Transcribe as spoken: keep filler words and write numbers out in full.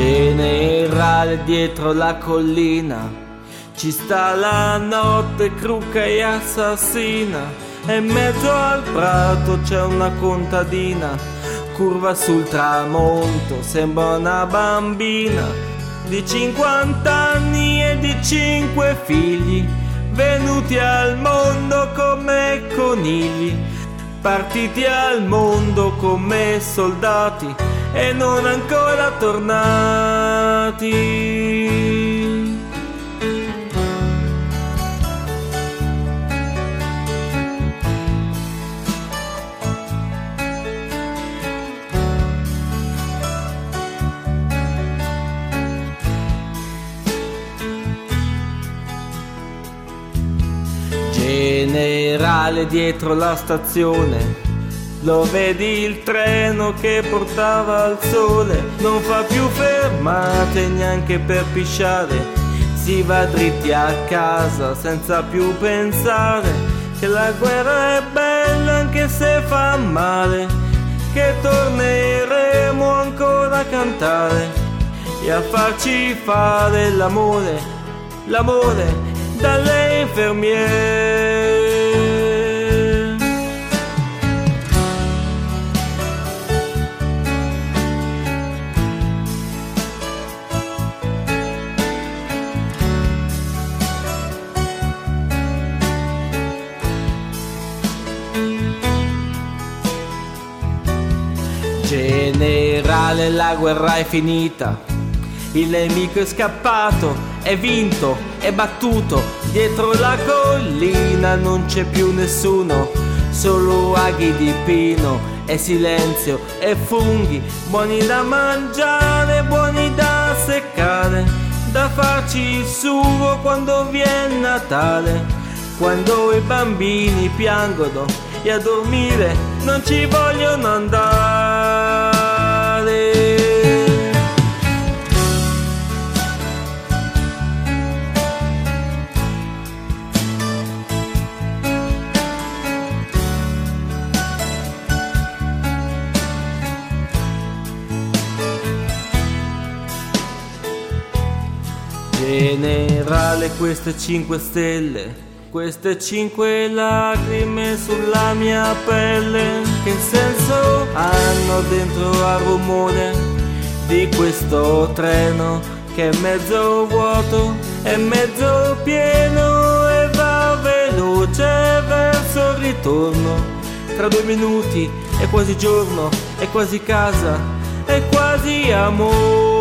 Generale, dietro la collina ci sta la notte cruca e assassina, e in mezzo al prato c'è una contadina, curva sul tramonto, sembra una bambina di cinquanta anni e di cinque figli, venuti al mondo come conigli, partiti al mondo come soldati e non ancora tornati. Generale, dietro la stazione lo vedi il treno che portava al sole, non fa più fermate neanche per pisciare, si va dritti a casa senza più pensare che la guerra è bella anche se fa male, che torneremo ancora a cantare e a farci fare l'amore, l'amore dalle infermiere. Generale, la guerra è finita, il nemico è scappato, è vinto, è battuto, dietro la collina non c'è più nessuno, solo aghi di pino e silenzio e funghi, buoni da mangiare, buoni da seccare, da farci il sugo quando viene Natale, quando i bambini piangono e a dormire non ci vogliono andare. Generale, queste cinque stelle, queste cinque lacrime sulla mia pelle, che senso hanno dentro al rumore di questo treno che è mezzo vuoto e mezzo pieno e va veloce verso il ritorno? Tra due minuti è quasi giorno, è quasi casa, è quasi amore.